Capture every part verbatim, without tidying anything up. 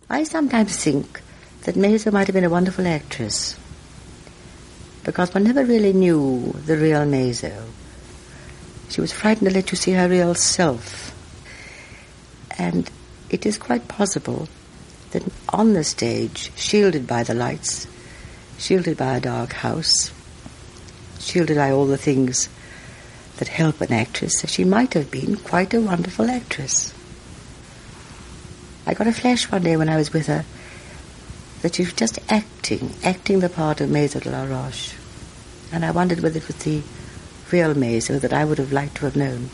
I sometimes think that Maso might have been a wonderful actress, because one never really knew the real Maso. She was frightened to let you see her real self. And it is quite possible that on the stage, shielded by the lights, shielded by a dark house, shielded by all the things that help an actress, she might have been quite a wonderful actress. I got a flash one day when I was with her that she was just acting, acting the part of Maso de la Roche. And I wondered whether it was the real Maso that I would have liked to have known.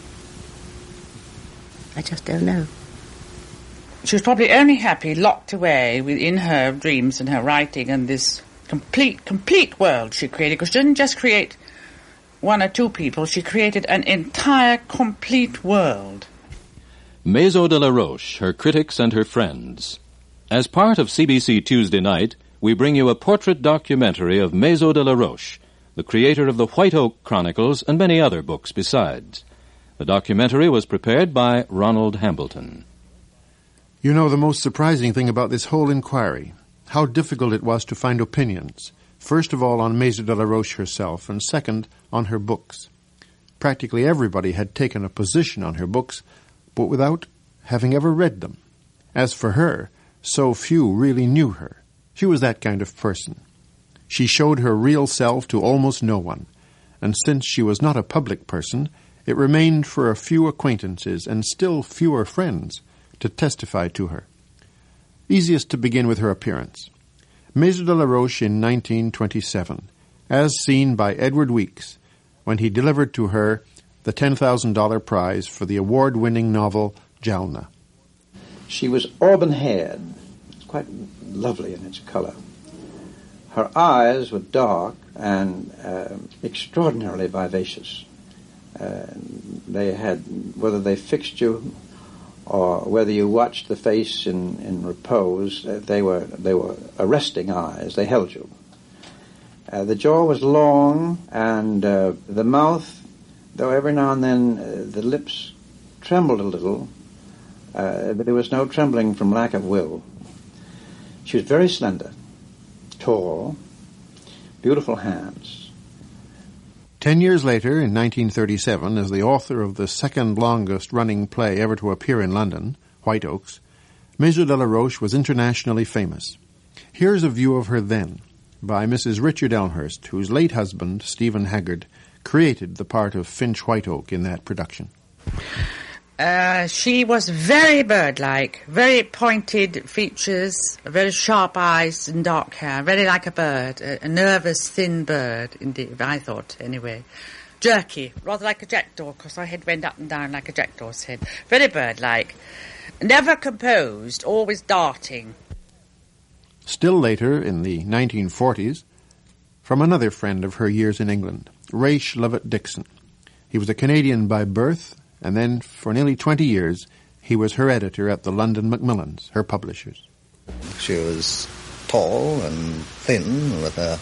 I just don't know. She was probably only happy locked away within her dreams and her writing and this complete, complete world she created, because she didn't just create one or two people, she created an entire, complete world. Maso de la Roche, her critics and her friends. As part of C B C Tuesday Night, we bring you a portrait documentary of Maso de la Roche, the creator of the White Oak Chronicles and many other books besides. The documentary was prepared by Ronald Hambleton. You know, the most surprising thing about this whole inquiry, how difficult it was to find opinions, first of all on Maso de la Roche herself, and second, on her books. Practically everybody had taken a position on her books, but without having ever read them. As for her, so few really knew her. She was that kind of person. She showed her real self to almost no one, and since she was not a public person, it remained for a few acquaintances and still fewer friends to testify to her. Easiest to begin with her appearance. Maso de la Roche in nineteen twenty-seven, as seen by Edward Weeks, when he delivered to her the ten thousand dollars prize for the award-winning novel Jalna. She was auburn-haired, quite lovely in its color. Her eyes were dark and uh, extraordinarily vivacious. Uh, they had, whether they fixed you or whether you watched the face in, in repose, uh, they were they were arresting eyes. They held you. Uh, the jaw was long, and uh, the mouth, though every now and then uh, the lips trembled a little, uh, but there was no trembling from lack of will. She was very slender, tall, beautiful hands. Ten years later, in nineteen thirty-seven, as the author of the second longest-running play ever to appear in London, White Oaks, Maso de la Roche was internationally famous. Here's a view of her then, by Missus Richard Elmhurst, whose late husband, Stephen Haggard, created the part of Finch White Oak in that production. Uh, she was very bird-like, very pointed features, very sharp eyes and dark hair, very like a bird, a, a nervous, thin bird, indeed, I thought, anyway. Jerky, rather like a jackdaw, because her head went up and down like a jackdaw's head. Very bird-like. Never composed, always darting. Still later, in the nineteen forties, from another friend of her years in England, Raish Lovett Dixon. He was a Canadian by birth, and then, for nearly twenty years, he was her editor at the London Macmillans, her publishers. She was tall and thin, with a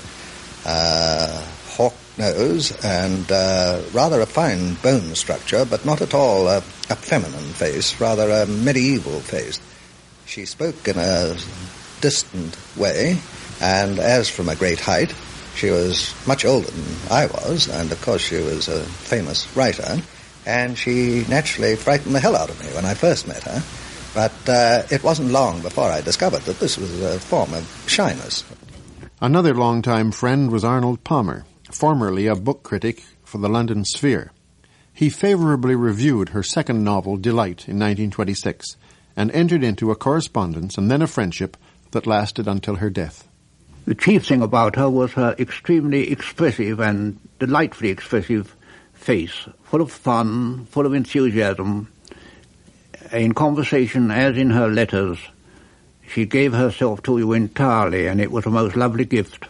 uh, hawk nose and uh, rather a fine bone structure, but not at all a, a feminine face, rather a medieval face. She spoke in a distant way, and as from a great height, she was much older than I was, and of course she was a famous writer, and she naturally frightened the hell out of me when I first met her. But uh, it wasn't long before I discovered that this was a form of shyness. Another longtime friend was Arnold Palmer, formerly a book critic for the London Sphere. He favorably reviewed her second novel, Delight, in nineteen twenty-six, and entered into a correspondence and then a friendship that lasted until her death. The chief thing about her was her extremely expressive and delightfully expressive face, full of fun, full of enthusiasm. In conversation, as in her letters, she gave herself to you entirely, and it was a most lovely gift.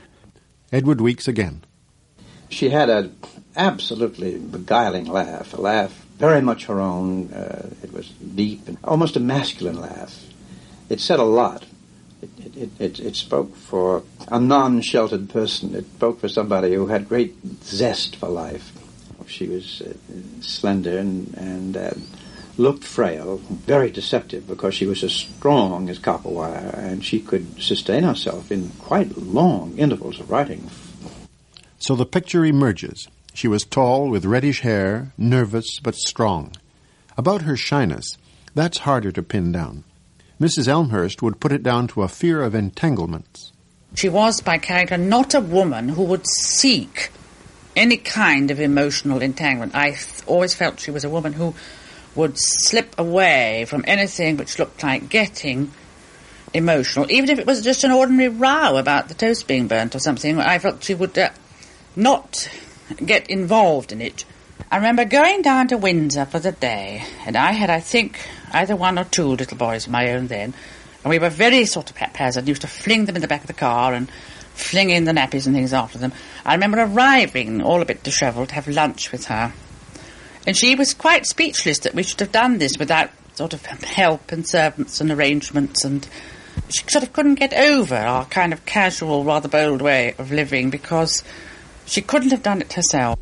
Edward Weeks again. She had an absolutely beguiling laugh, a laugh very much her own. Uh, it was deep and almost a masculine laugh. It said a lot. It, it, it, it spoke for a non-sheltered person. It spoke for somebody who had great zest for life. She was uh, slender and, and uh, looked frail, very deceptive, because she was as strong as copper wire, and she could sustain herself in quite long intervals of writing. So the picture emerges. She was tall, with reddish hair, nervous but strong. About her shyness, that's harder to pin down. Missus Elmhurst would put it down to a fear of entanglements. She was, by character, not a woman who would seek any kind of emotional entanglement. I th- always felt she was a woman who would slip away from anything which looked like getting emotional, even if it was just an ordinary row about the toast being burnt or something. I felt she would uh, not get involved in it. I remember going down to Windsor for the day, and I had, I think, either one or two little boys of my own then, and we were very sort of haphazard, used to fling them in the back of the car and fling in the nappies and things after them. I remember arriving, all a bit dishevelled, to have lunch with her. And she was quite speechless that we should have done this without sort of help and servants and arrangements, and she sort of couldn't get over our kind of casual, rather bold way of living, because she couldn't have done it herself.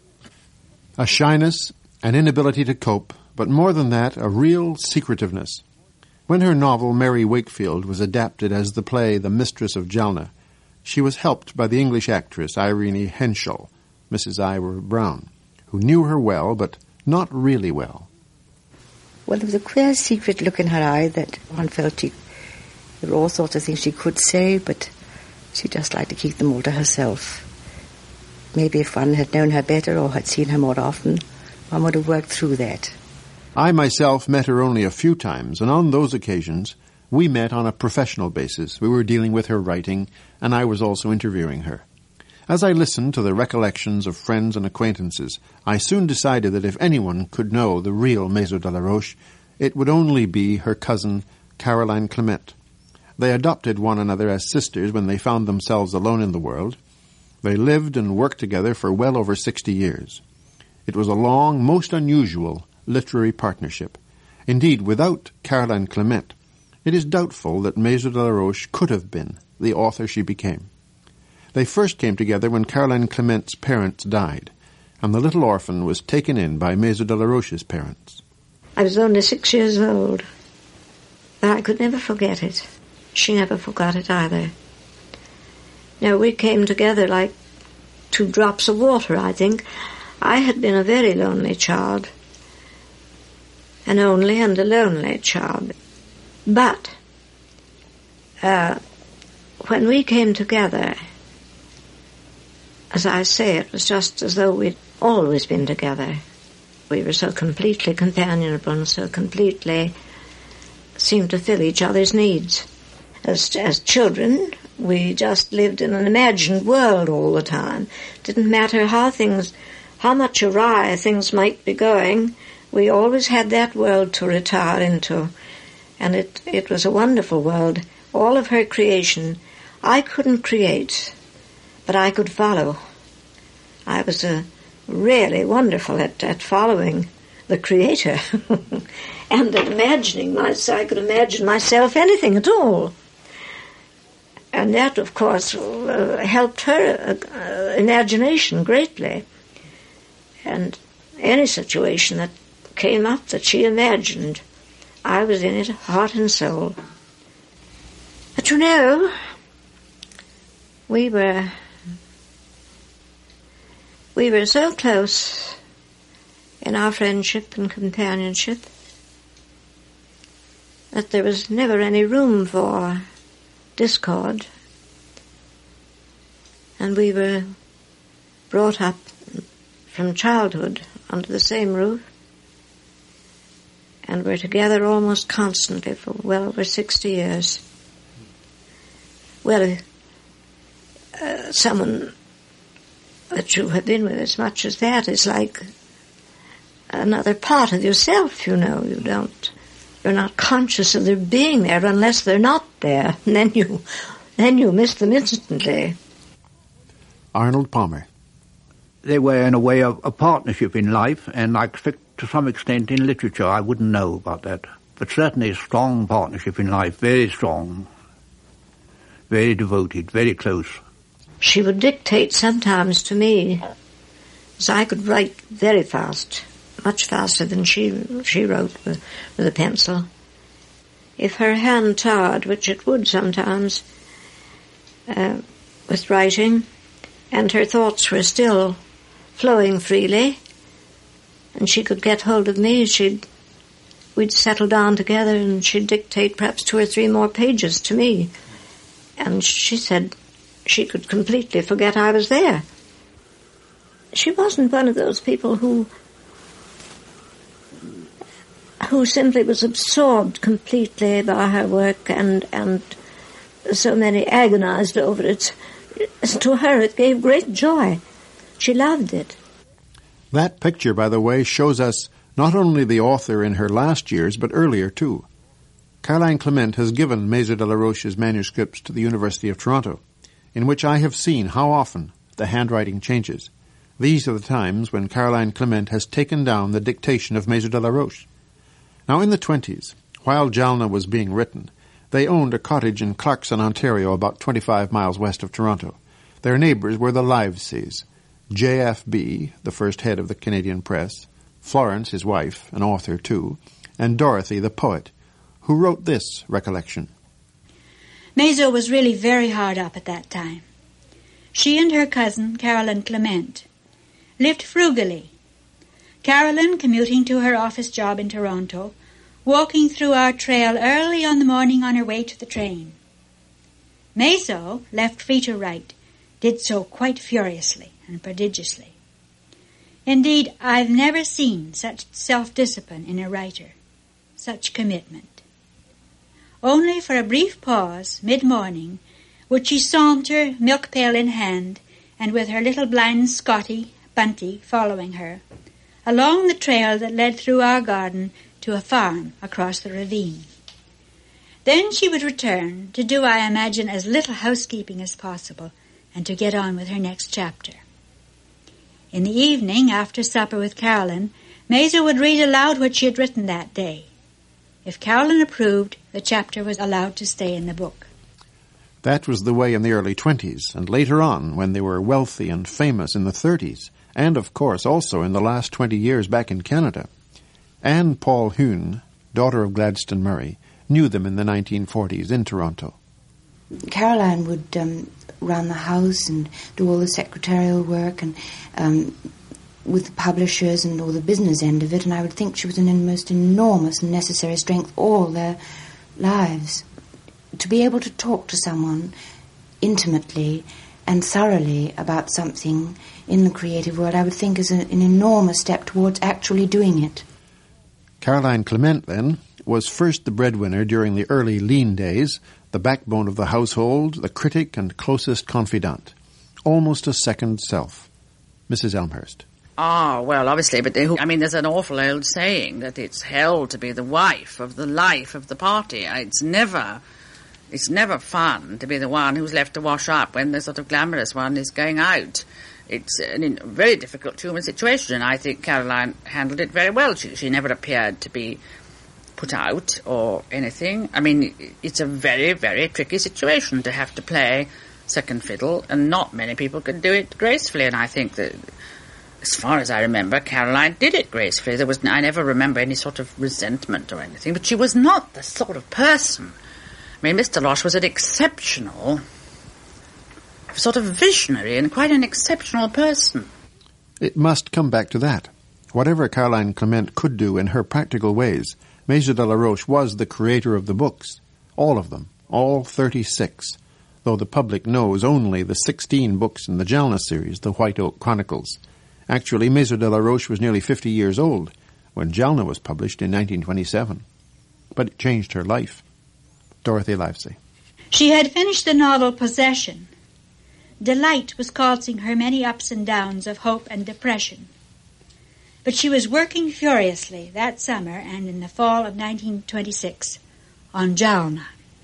A shyness, an inability to cope, but more than that, a real secretiveness. When her novel Mary Wakefield was adapted as the play The Mistress of Jalna, she was helped by the English actress Irene Henschel, Missus Ira Brown, who knew her well, but not really well. Well, there was a queer secret look in her eye that one felt she, there were all sorts of things she could say, but she just liked to keep them all to herself. Maybe if one had known her better or had seen her more often, one would have worked through that. I myself met her only a few times, and on those occasions we met on a professional basis. We were dealing with her writing, and I was also interviewing her. As I listened to the recollections of friends and acquaintances, I soon decided that if anyone could know the real Maison de la Roche, it would only be her cousin, Caroline Clement. They adopted one another as sisters when they found themselves alone in the world. They lived and worked together for well over sixty years. It was a long, most unusual literary partnership. Indeed, without Caroline Clement, it is doubtful that Maison de la Roche could have been the author she became. They first came together when Caroline Clement's parents died, and the little orphan was taken in by Maison de la Roche's parents. I was only six years old, but I could never forget it. She never forgot it either. Now, we came together like two drops of water, I think. I had been a very lonely child, an only and a lonely child. But uh, when we came together, as I say, it was just as though we'd always been together. We were so completely companionable and so completely seemed to fill each other's needs. As, as children, we just lived in an imagined world all the time. Didn't matter how things, how much awry things might be going, we always had that world to retire into. And it, it was a wonderful world. All of her creation, I couldn't create, but I could follow. I was uh, really wonderful at, at following the Creator and at imagining myself. I could imagine myself anything at all. And that, of course, uh, helped her uh, imagination greatly. And any situation that came up that she imagined, I was in it, heart and soul. But you know, we were we were so close in our friendship and companionship that there was never any room for discord. And we were brought up from childhood under the same roof, and were together almost constantly for well over sixty years. Well, uh, someone that you have been with as much as that is like another part of yourself, you know. You don't, you're not conscious of their being there unless they're not there. And then you, then you miss them instantly. Arnold Palmer. They were, in a way, a, a partnership in life, and I expect to some extent in literature. I wouldn't know about that. But certainly a strong partnership in life, very strong, very devoted, very close. She would dictate sometimes to me, as I could write very fast, much faster than she she wrote with, with a pencil. If her hand tired, which it would sometimes, uh, with writing, and her thoughts were still flowing freely, and she could get hold of me, she'd we'd settle down together and she'd dictate perhaps two or three more pages to me. And she said she could completely forget I was there. She wasn't one of those people who who simply was absorbed completely by her work and, and so many agonized over it. To her it gave great joy. She loved it. That picture, by the way, shows us not only the author in her last years, but earlier too. Caroline Clement has given Maison de la Roche's manuscripts to the University of Toronto, in which I have seen how often the handwriting changes. These are the times when Caroline Clement has taken down the dictation of Maison de la Roche. Now, in the twenties, while Jalna was being written, they owned a cottage in Clarkson, Ontario, about twenty-five miles west of Toronto. Their neighbours were the Liveseys, J F B, the first head of the Canadian press, Florence, his wife, an author too, and Dorothy, the poet, who wrote this recollection. Maison was really very hard up at that time. She and her cousin, Caroline Clement, lived frugally. Caroline commuting to her office job in Toronto, walking through our trail early on the morning on her way to the train. Maison, left free to write, did so quite furiously and prodigiously. Indeed, I've never seen such self-discipline in a writer, such commitment. Only for a brief pause, mid-morning, would she saunter, milk pail in hand, and with her little blind Scotty, Bunty, following her, along the trail that led through our garden to a farm across the ravine. Then she would return to do, I imagine, as little housekeeping as possible and to get on with her next chapter. In the evening, after supper with Caroline, Maison would read aloud what she had written that day. If Caroline approved, the chapter was allowed to stay in the book. That was the way in the early twenties, and later on, when they were wealthy and famous in the thirties, and, of course, also in the last twenty years back in Canada. Anne Paul Huhn, daughter of Gladstone Murray, knew them in the nineteen forties in Toronto. Caroline would um, run the house and do all the secretarial work and um, with the publishers and all the business end of it, and I would think she was in the most enormous and necessary strength all their lives. To be able to talk to someone intimately and thoroughly about something in the creative world, I would think is a, an enormous step towards actually doing it. Caroline Clement, then, was first the breadwinner during the early lean days, the backbone of the household, the critic and closest confidant. Almost a second self. Missus Elmhurst. Ah, well, obviously, but they, I mean, there's an awful old saying that it's hell to be the wife of the life of the party. It's never... It's never fun to be the one who's left to wash up when the sort of glamorous one is going out. It's a very difficult human situation, and I think Caroline handled it very well. She, she never appeared to be put out or anything. I mean, it's a very, very tricky situation to have to play second fiddle, and not many people can do it gracefully, and I think that, as far as I remember, Caroline did it gracefully. There was, I never remember any sort of resentment or anything, but she was not the sort of person... I mean, Mister Losh was an exceptional, sort of visionary and quite an exceptional person. It must come back to that. Whatever Caroline Clement could do in her practical ways, Maison de la Roche was the creator of the books. All of them, all thirty-six, though the public knows only the sixteen books in the Jalna series, the White Oak Chronicles. Actually, Maison de la Roche was nearly fifty years old when Jalna was published in nineteen twenty-seven. But it changed her life. Dorothy Livesey. She had finished the novel Possession. Delight was causing her many ups and downs of hope and depression. But she was working furiously that summer and in the fall of nineteen twenty-six on Jalna.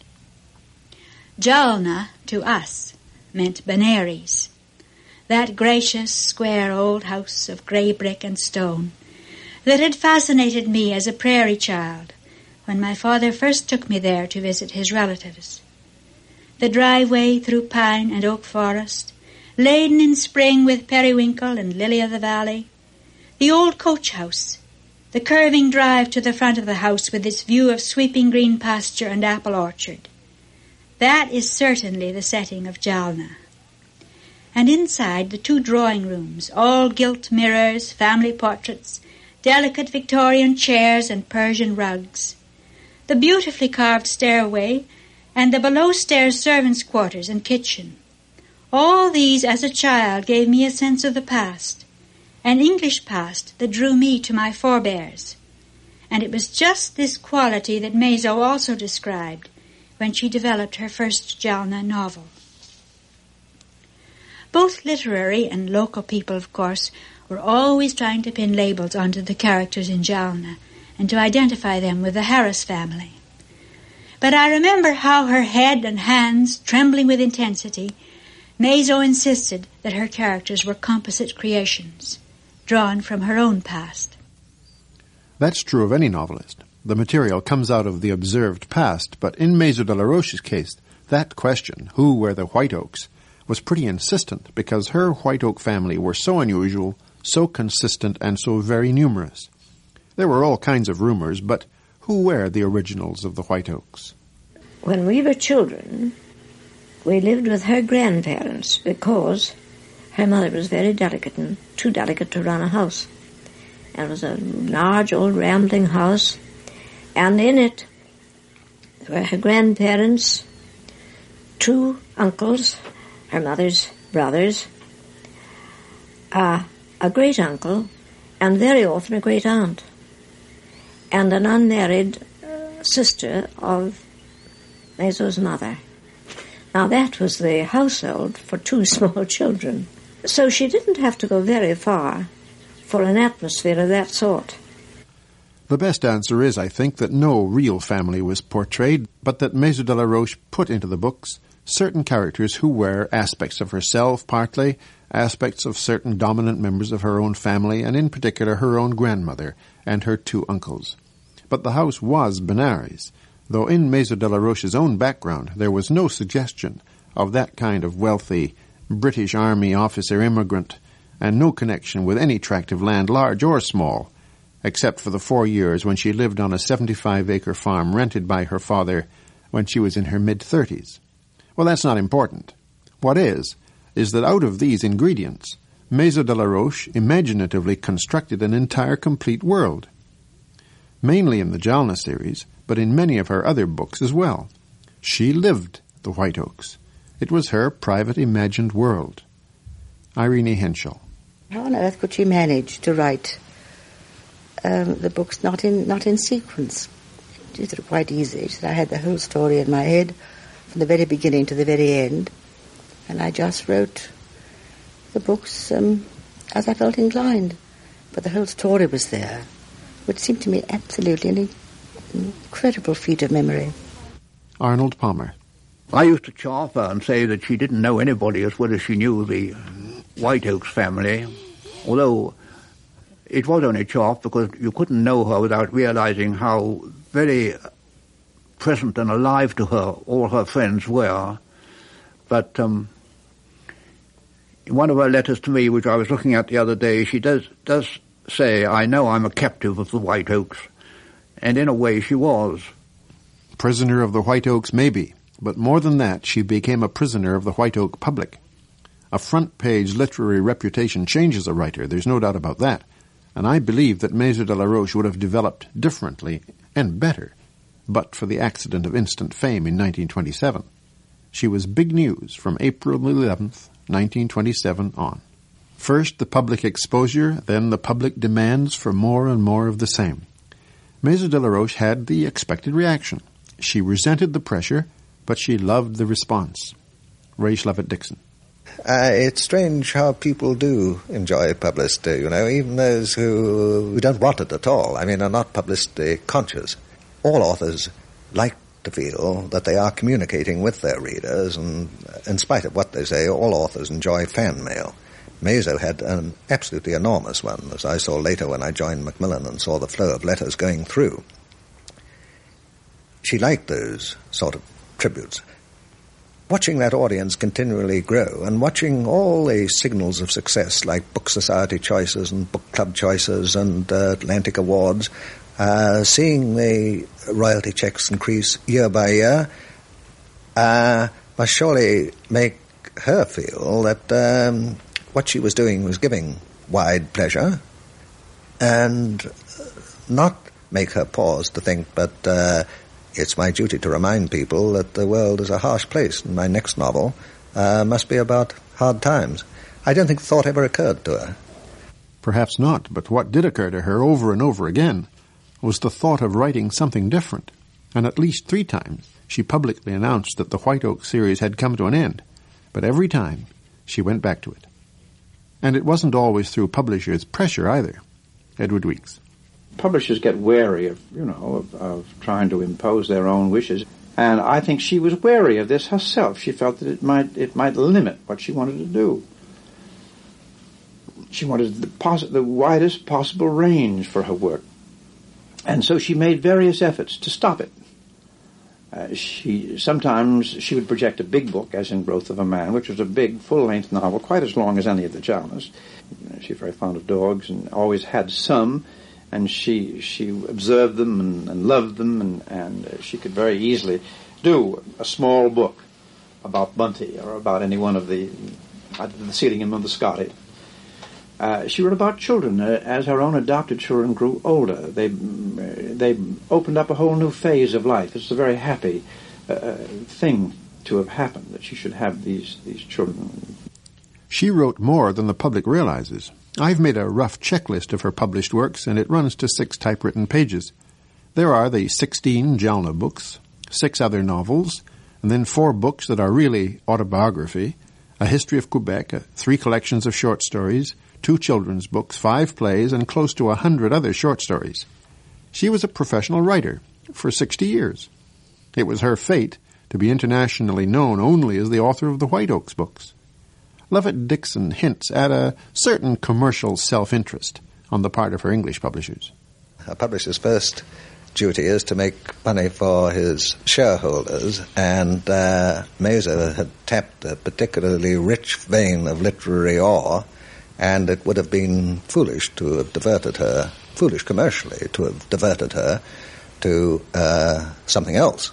Jalna, to us, meant Benares, that gracious, square old house of grey brick and stone that had fascinated me as a prairie child when my father first took me there to visit his relatives. The driveway through pine and oak forest, laden in spring with periwinkle and lily of the valley, the old coach house the curving drive to the front of the house with its view of sweeping green pasture and apple orchard. That is certainly the setting of Jalna. And inside, the two drawing rooms, all gilt mirrors, family portraits, delicate Victorian chairs and Persian rugs, the beautifully carved stairway, and the below-stairs servants' quarters and kitchen. All these, as a child, gave me a sense of the past, an English past that drew me to my forebears. And it was just this quality that Mazo also described when she developed her first Jalna novel. Both literary and local people, of course, were always trying to pin labels onto the characters in Jalna and to identify them with the Harris family. But I remember how her head and hands, trembling with intensity, Mazo insisted that her characters were composite creations, drawn from her own past. That's true of any novelist. The material comes out of the observed past, but in Mazo de la Roche's case, that question, who were the White Oaks, was pretty insistent because her White Oak family were so unusual, so consistent, and so very numerous. There were all kinds of rumors, but who were the originals of the White Oaks? When we were children, we lived with her grandparents because her mother was very delicate and too delicate to run a house. It was a large old rambling house, and in it were her grandparents, two uncles, her mother's brothers, uh, a great-uncle, and very often a great-aunt, and an unmarried uh, sister of Mazo's mother. Now that was the household for two small children. So she didn't have to go very far for an atmosphere of that sort. The best answer is, I think, that no real family was portrayed, but that Mazo de la Roche put into the books certain characters who were aspects of herself, partly, aspects of certain dominant members of her own family, and in particular her own grandmother and her two uncles. But the house was Benares, though in Mazo de la Roche's own background there was no suggestion of that kind of wealthy British Army officer immigrant, and no connection with any tract of land, large or small, except for the four years when she lived on a seventy-five acre farm rented by her father when she was in her mid-thirties. Well, that's not important. What is, is that out of these ingredients, Mazo de la Roche imaginatively constructed an entire complete world. Mainly in the Jalna series, but in many of her other books as well. She lived the White Oaks. It was her private imagined world. Irene Henschel. How on earth could she manage to write um, the books not in not in sequence? It was quite easy. She said, I had the whole story in my head from the very beginning to the very end, and I just wrote the books um, as I felt inclined. But the whole story was there, which seemed to me absolutely an incredible feat of memory. Arnold Palmer. I used to chaff her and say that she didn't know anybody as well as she knew the White Oaks family, although it was only chaff because you couldn't know her without realizing how very present and alive to her all her friends were. But um, in one of her letters to me, which I was looking at the other day, she does does say, I know I'm a captive of the White Oaks, and in a way she was. Prisoner of the White Oaks, maybe, but more than that, she became a prisoner of the White Oak public. A front-page literary reputation changes a writer, there's no doubt about that, and I believe that Mazo de la Roche would have developed differently and better, but for the accident of instant fame in nineteen twenty-seven. She was big news from April eleventh, nineteen twenty-seven on. First the public exposure, then the public demands for more and more of the same. Mazo de la Roche had the expected reaction. She resented the pressure, but she loved the response. Ray Schlevitt Dixon. Uh, it's strange how people do enjoy publicity, you know, even those who, who don't want it at all. I mean, are not publicity conscious. All authors like to feel that they are communicating with their readers, and in spite of what they say, all authors enjoy fan mail. Mazo had an absolutely enormous one, as I saw later when I joined Macmillan and saw the flow of letters going through. She liked those sort of tributes. watching that audience continually grow and watching all the signals of success like Book Society choices and Book Club choices and uh, Atlantic Awards, uh, seeing the royalty checks increase year by year, uh, must surely make her feel that um, what she was doing was giving wide pleasure and not make her pause to think, but uh, it's my duty to remind people that the world is a harsh place, and my next novel uh, must be about hard times. I don't think the thought ever occurred to her. Perhaps not, but what did occur to her over and over again was the thought of writing something different, and at least three times she publicly announced that the White Oak series had come to an end, but every time she went back to it. And it wasn't always through publishers' pressure either. Edward Weeks. Publishers get wary of, you know, of, of trying to impose their own wishes, and I think she was wary of this herself. She felt that it might it might limit what she wanted to do. She wanted the, pos- the widest possible range for her work, and so she made various efforts to stop it. Uh, she sometimes she would project a big book, as in Growth of a Man, which was a big, full-length novel, quite as long as any of the Chalmers. She was very fond of dogs and always had some. And she she observed them and, and loved them, and, and uh, she could very easily do a small book about Bunty or about any one of the, uh, the Sealingham or the Scotty. Uh, she wrote about children uh, as her own adopted children grew older. They they opened up a whole new phase of life. It's a very happy uh, thing to have happened, that she should have these, these children. She wrote more than the public realizes. I've made a rough checklist of her published works, and it runs to six typewritten pages. There are the sixteen Jalna books, six other novels, and then four books that are really autobiography, a history of Quebec, uh, three collections of short stories, two children's books, five plays, and close to a hundred other short stories. She was a professional writer for sixty years. It was her fate to be internationally known only as the author of the White Oaks books. Lovett Dixon hints at a certain commercial self-interest on the part of her English publishers. A publisher's first duty is to make money for his shareholders, and uh, Mazo had tapped a particularly rich vein of literary ore, and it would have been foolish to have diverted her, foolish commercially, to have diverted her to uh, something else.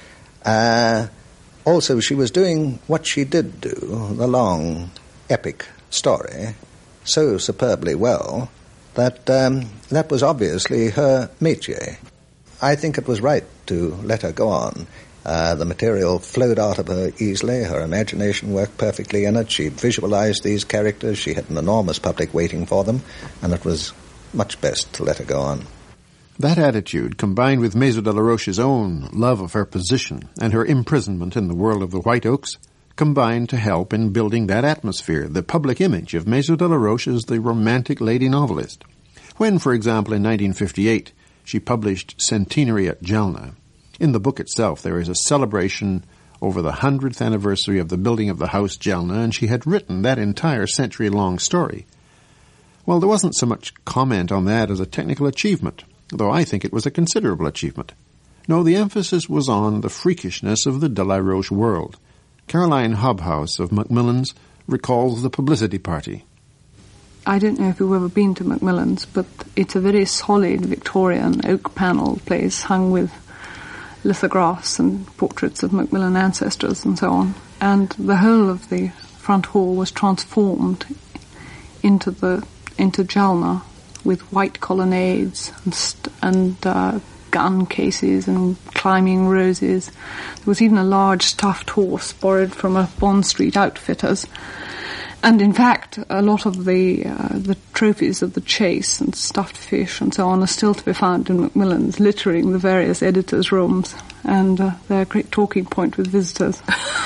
Uh, Also, she was doing what she did do, the long, epic story, so superbly well that um, that was obviously her métier. I think it was right to let her go on. Uh, the material flowed out of her easily, her imagination worked perfectly in it, she visualized these characters, she had an enormous public waiting for them, and it was much best to let her go on. That attitude, combined with Maison de la Roche's own love of her position and her imprisonment in the world of the White Oaks, combined to help in building that atmosphere, the public image of Maison de la Roche as the romantic lady novelist. When, for example, in nineteen fifty-eight, she published Centenary at Jalna, in the book itself there is a celebration over the hundredth anniversary of the building of the house Jalna, and she had written that entire century-long story. Well, there wasn't so much comment on that as a technical achievement, though I think it was a considerable achievement. No, the emphasis was on the freakishness of the de la Roche world. Caroline Hobhouse of Macmillan's recalls the publicity party. I don't know if you've ever been to Macmillan's, but it's a very solid Victorian oak-panelled place hung with lithographs and portraits of Macmillan ancestors and so on. And the whole of the front hall was transformed into the into Jalna, with white colonnades and, st- and uh, gun cases and climbing roses. There was even a large stuffed horse borrowed from a Bond Street outfitter's. And in fact, a lot of the uh, the trophies of the chase and stuffed fish and so on are still to be found in Macmillan's, littering the various editors' rooms, and uh, they're a great talking point with visitors.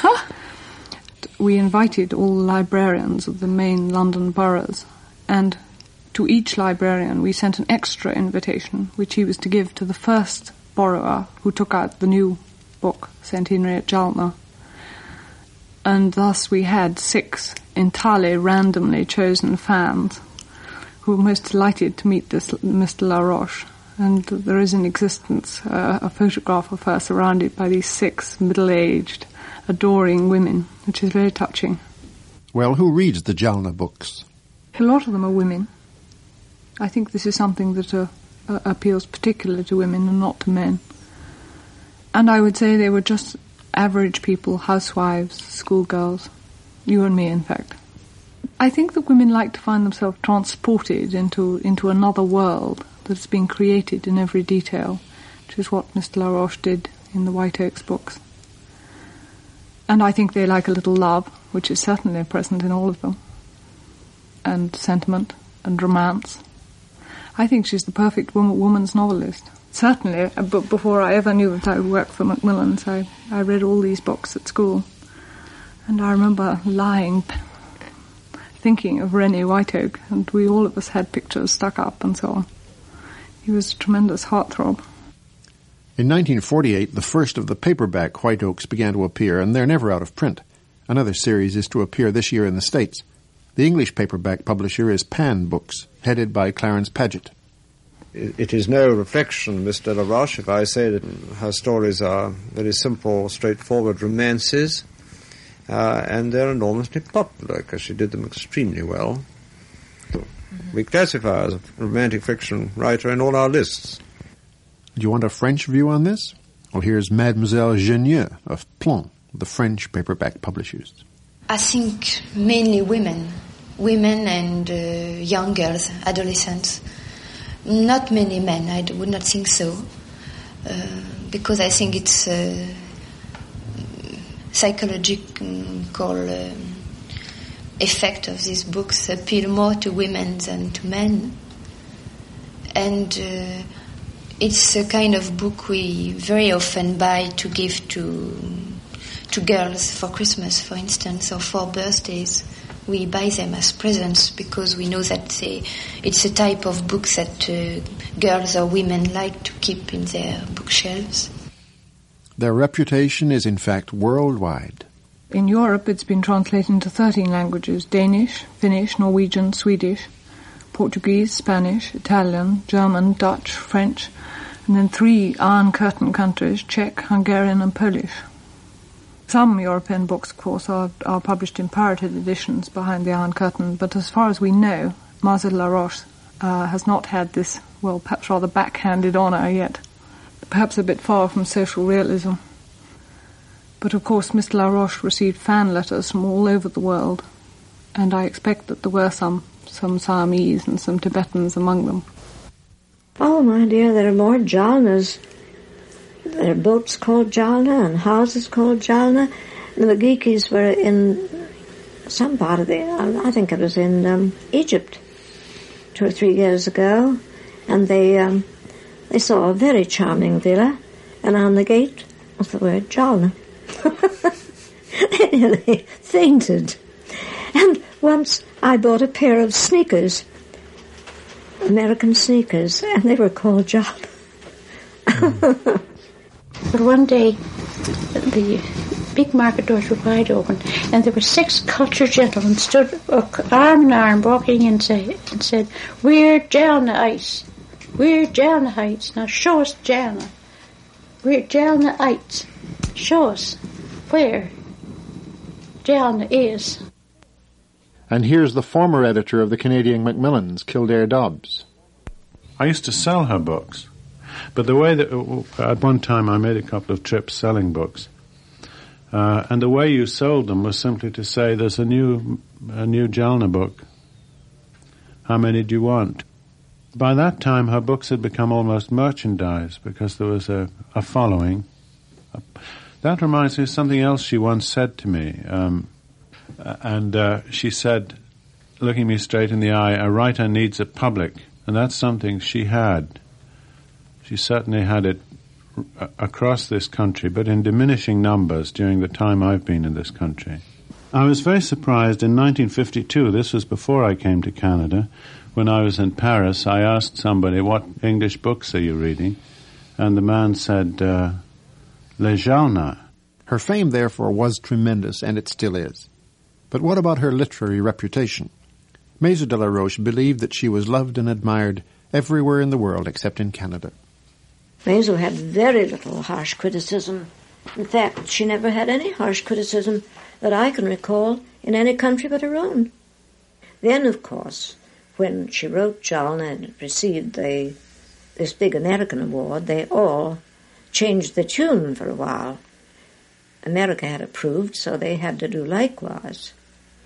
We invited all the librarians of the main London boroughs, and to each librarian we sent an extra invitation, which he was to give to the first borrower who took out the new book, Centenary at Jalna. And thus we had six entirely randomly chosen fans who were most delighted to meet this Miss de la Roche. And there is in existence uh, a photograph of her surrounded by these six middle-aged, adoring women, which is very touching. Well, who reads the Jalna books? A lot of them are women. I think this is something that uh, uh, appeals particularly to women and not to men. And I would say they were just average people, housewives, schoolgirls, you and me, in fact. I think that women like to find themselves transported into into another world that's been created in every detail, which is what Mister Laroche did in the White Oaks books. And I think they like a little love, which is certainly present in all of them, and sentiment and romance. I think she's the perfect woman, woman's novelist. Certainly, but before I ever knew that I would work for Macmillan's, I, I read all these books at school. And I remember lying, thinking of Rennie Whiteoak, and we all of us had pictures stuck up and so on. He was a tremendous heartthrob. In nineteen forty-eight, the first of the paperback White Oaks began to appear, and they're never out of print. Another series is to appear this year in the States. The English paperback publisher is Pan Books, headed by Clarence Paget. It is no reflection, Miss de la Roche, if I say that her stories are very simple, straightforward romances, uh, and they're enormously popular, because she did them extremely well. Mm-hmm. We classify her as a romantic fiction writer in all our lists. Do you want a French view on this? Well, here's Mademoiselle Genieux of Plon, the French paperback publishers. I think mainly women, women and uh, young girls, adolescents. Not many men, I would not think so, uh, because I think it's uh, psychological uh, effect of these books appeal more to women than to men. And uh, it's a kind of book we very often buy to give to to girls for Christmas, for instance, or for birthdays. We buy them as presents because we know that they, it's a type of book that uh, girls or women like to keep in their bookshelves. Their reputation is in fact worldwide. In Europe it's been translated into thirteen languages: Danish, Finnish, Norwegian, Swedish, Portuguese, Spanish, Italian, German, Dutch, French, and then three Iron Curtain countries: Czech, Hungarian and Polish. Some European books, of course, are, are published in pirated editions behind the Iron Curtain, but as far as we know, Marcel Laroche uh, has not had this, well, perhaps rather backhanded honour yet. Perhaps a bit far from social realism. But of course, Mister Laroche received fan letters from all over the world, and I expect that there were some, some Siamese and some Tibetans among them. Oh, my dear, there are more Jalnas. There are boats called Jalna and houses called Jalna. The Magikis were in some part of the, I think it was in um, Egypt two or three years ago, and they um, they saw a very charming villa, and on the gate was the word Jalna. They nearly fainted. And once I bought a pair of sneakers, American sneakers, and they were called Jalna. Mm. But one day, the big market doors were wide open, and there were six cultured gentlemen stood arm in arm walking in say, and said, "We're Jalnaites. We're Jalnaites. Now show us Jalna. We're Jalnaites. Show us where Jalna is." And here's the former editor of the Canadian Macmillans, Kildare Dobbs. I used to sell her books. But the way that, at one time I made a couple of trips selling books, uh, and the way you sold them was simply to say, there's a new, a new Jalna book. How many do you want? By that time her books had become almost merchandise because there was a, a following. That reminds me of something else she once said to me, um, and uh, she said, looking me straight in the eye, a writer needs a public, and that's something she had. She certainly had it r- across this country, but in diminishing numbers during the time I've been in this country. I was very surprised in nineteen fifty-two, this was before I came to Canada, when I was in Paris, I asked somebody, what English books are you reading? And the man said, uh, Les Jalna. Her fame, therefore, was tremendous, and it still is. But what about her literary reputation? Maison de la Roche believed that she was loved and admired everywhere in the world except in Canada. Maison had very little harsh criticism. In fact, she never had any harsh criticism that I can recall in any country but her own. Then, of course, when she wrote John and received the, this big American award, they all changed the tune for a while. America had approved, so they had to do likewise.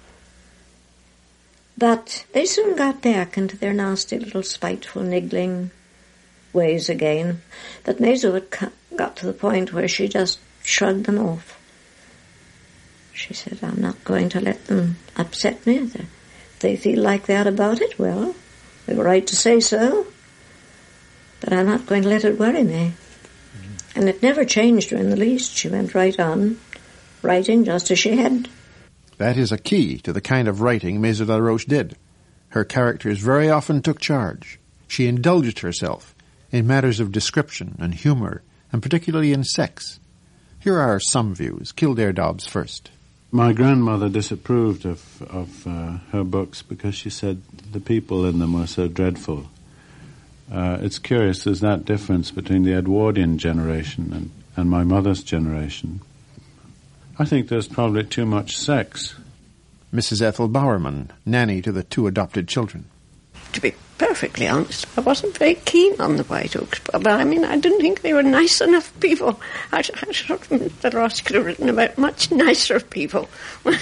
But they soon got back into their nasty little spiteful, niggling ways again. But Maisel had got to the point where she just shrugged them off. She said, I'm not going to let them upset me. If they feel like that about it, well, they were right to say so. But I'm not going to let it worry me. Mm-hmm. And it never changed her in the least. She went right on, writing just as she had. That is a key to the kind of writing Maisel de la Roche did. Her characters very often took charge. She indulged herself in matters of description and humour, and particularly in sex. Here are some views. Kildare Dobbs first. My grandmother disapproved of, of uh, her books because she said the people in them were so dreadful. Uh, it's curious, there's that difference between the Edwardian generation and, and my mother's generation. I think there's probably too much sex. Missus Ethel Bowerman, nanny to the two adopted children. To be perfectly honest, I wasn't very keen on the White Oaks, but I mean, I didn't think they were nice enough people. I, I thought Mister Ross could have written about much nicer people. But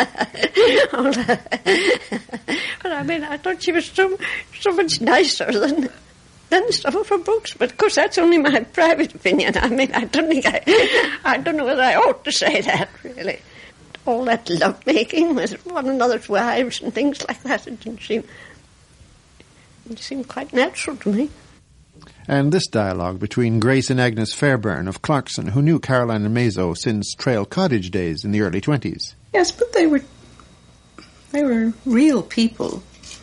I mean, I thought she was so, so much nicer than... than some of her books, but of course that's only my private opinion. I mean, I don't think I, I don't know whether I ought to say that, really. All that love-making with one another's wives and things like that, it didn't seem, it seemed quite natural to me. And this dialogue between Grace and Agnes Fairbairn of Clarkson, who knew Caroline and Maisel since Trail Cottage days in the early twenties. Yes, but they were, they were real people.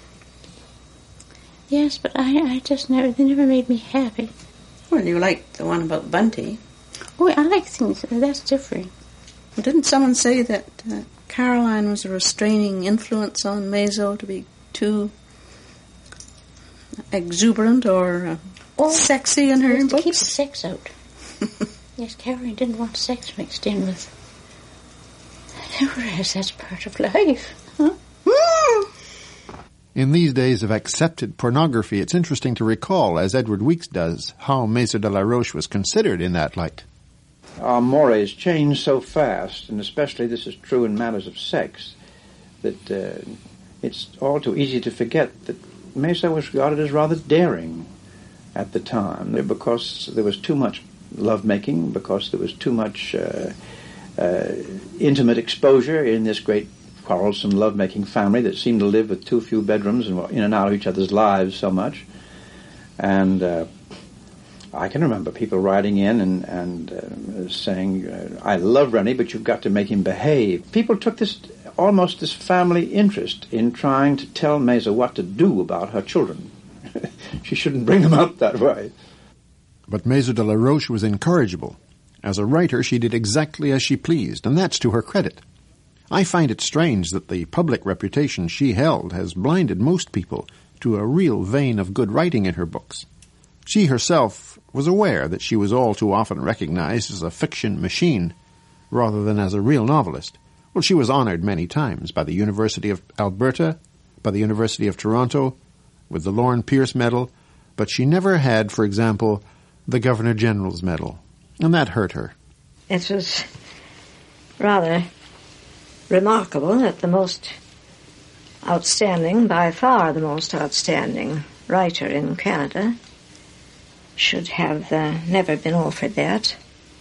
Yes, but I, I just never, they never made me happy. Well, you liked the one about Bunty. Oh, I like things, that's different. Well, didn't someone say that uh, Caroline was a restraining influence on Maisel to be too exuberant or uh, oh, sexy in her books? To keep the sex out. Yes, Caroline didn't want sex mixed in with. Whereas that's part of life. Huh? In these days of accepted pornography, it's interesting to recall, as Edward Weeks does, how Maisel de la Roche was considered in that light. Our mores change so fast, and especially this is true in matters of sex, that uh, it's all too easy to forget that Maisel was regarded as rather daring at the time, because there was too much lovemaking, because there was too much uh, uh, intimate exposure in this great quarrelsome, love-making family that seemed to live with too few bedrooms and were in and out of each other's lives so much. And uh, I can remember people writing in and, and uh, saying, uh, I love Rennie, but you've got to make him behave. People took this, almost this family interest in trying to tell Maisel what to do about her children. She shouldn't bring them up that way. But Maisel de la Roche was incorrigible. As a writer, she did exactly as she pleased, and that's to her credit. I find it strange that the public reputation she held has blinded most people to a real vein of good writing in her books. She herself was aware that she was all too often recognized as a fiction machine rather than as a real novelist. Well, she was honored many times by the University of Alberta, by the University of Toronto, with the Lorne Pierce Medal, but she never had, for example, the Governor-General's Medal, and that hurt her. It was rather remarkable that the most outstanding, by far the most outstanding writer in Canada should have uh, never been offered that.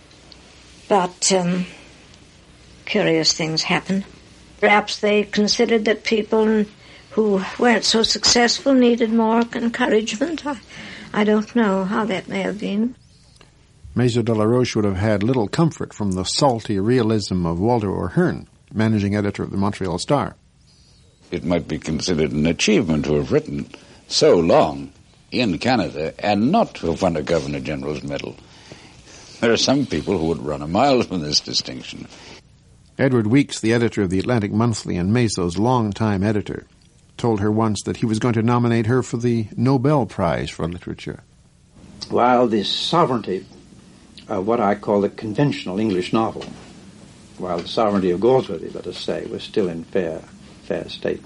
But um, curious things happen. Perhaps they considered that people who weren't so successful needed more encouragement. I, I don't know how that may have been. Maisel de la Roche would have had little comfort from the salty realism of Walter O'Hearn, managing editor of the Montreal Star. It might be considered an achievement to have written so long in Canada and not to have won a Governor-General's Medal. There are some people who would run a mile from this distinction. Edward Weeks, the editor of the Atlantic Monthly and Maisel's longtime editor, told her once that he was going to nominate her for the Nobel Prize for Literature. While the sovereignty uh, what I call the conventional English novel, while The Sovereignty of Galsworthy, let us say, was still in fair, fair state,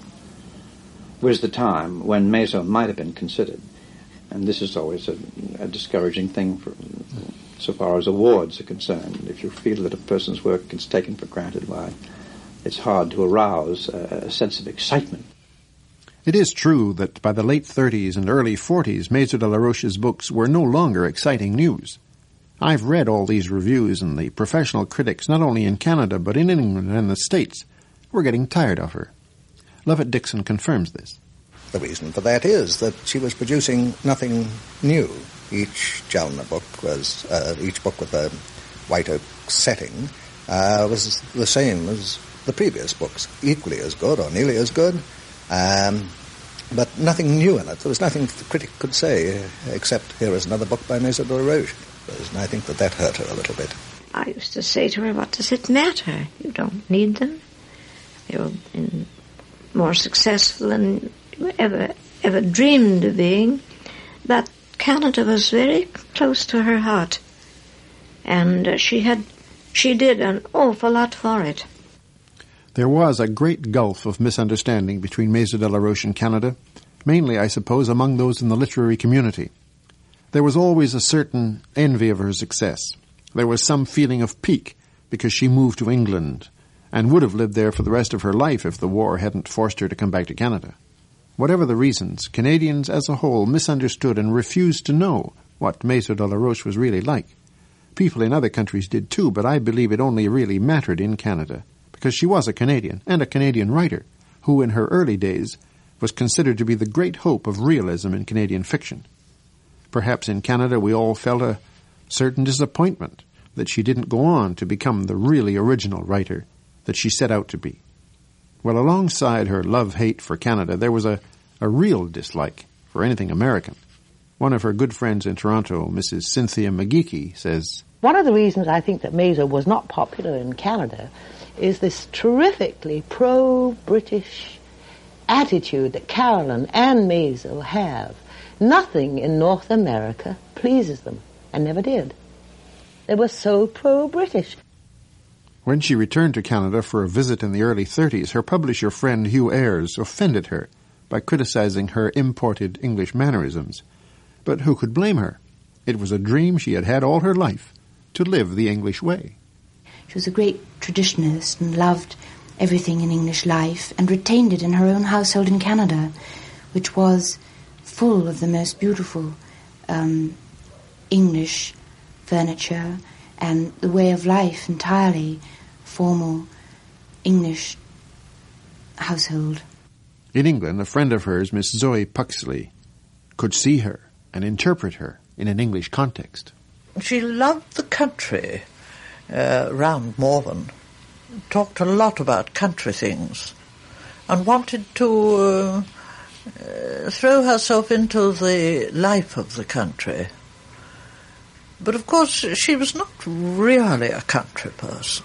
was the time when Mazo might have been considered. And this is always a, a discouraging thing for, so far as awards are concerned. If you feel that a person's work is taken for granted, why, it's hard to arouse a, a sense of excitement. It is true that by the late thirties and early forties, Maison de la Roche's books were no longer exciting news. I've read all these reviews, and the professional critics, not only in Canada but in England and the States, were getting tired of her. Lovett Dixon confirms this. The reason for that is that she was producing nothing new. Each Jalna book was, uh, each book with a White Oak setting uh, was the same as the previous books, equally as good or nearly as good, um, but nothing new in it. There was nothing the critic could say uh, except here is another book by Maison de la Roche. And I think that that hurt her a little bit. I used to say to her, what does it matter? You don't need them. You're in more successful than you ever, ever dreamed of being. But Canada was very close to her heart. And uh, she had, she did an awful lot for it. There was a great gulf of misunderstanding between Maison de la Roche and Canada, mainly, I suppose, among those in the literary community. There was always a certain envy of her success. There was some feeling of pique because she moved to England and would have lived there for the rest of her life if the war hadn't forced her to come back to Canada. Whatever the reasons, Canadians as a whole misunderstood and refused to know what Maison de la Roche was really like. People in other countries did too, but I believe it only really mattered in Canada, because she was a Canadian, and a Canadian writer, who in her early days was considered to be the great hope of realism in Canadian fiction. Perhaps in Canada we all felt a certain disappointment that she didn't go on to become the really original writer that she set out to be. Well, alongside her love-hate for Canada, there was a, a real dislike for anything American. One of her good friends in Toronto, Missus Cynthia McGeechy, says, one of the reasons I think that Maison was not popular in Canada is this terrifically pro-British attitude that Carolyn and Maison have. Nothing in North America pleases them, and never did. They were so pro-British. When she returned to Canada for a visit in the early thirties, her publisher friend Hugh Ayres offended her by criticizing her imported English mannerisms. But who could blame her? It was a dream she had had all her life, to live the English way. She was a great traditionalist and loved everything in English life and retained it in her own household in Canada, which was full of the most beautiful um, English furniture and the way of life entirely formal English household. In England, a friend of hers, Miss Zoe Puxley, could see her and interpret her in an English context. She loved the country uh, round Morven, talked a lot about country things, and wanted to uh, uh, throw herself into the life of the country. But of course she was not really a country person.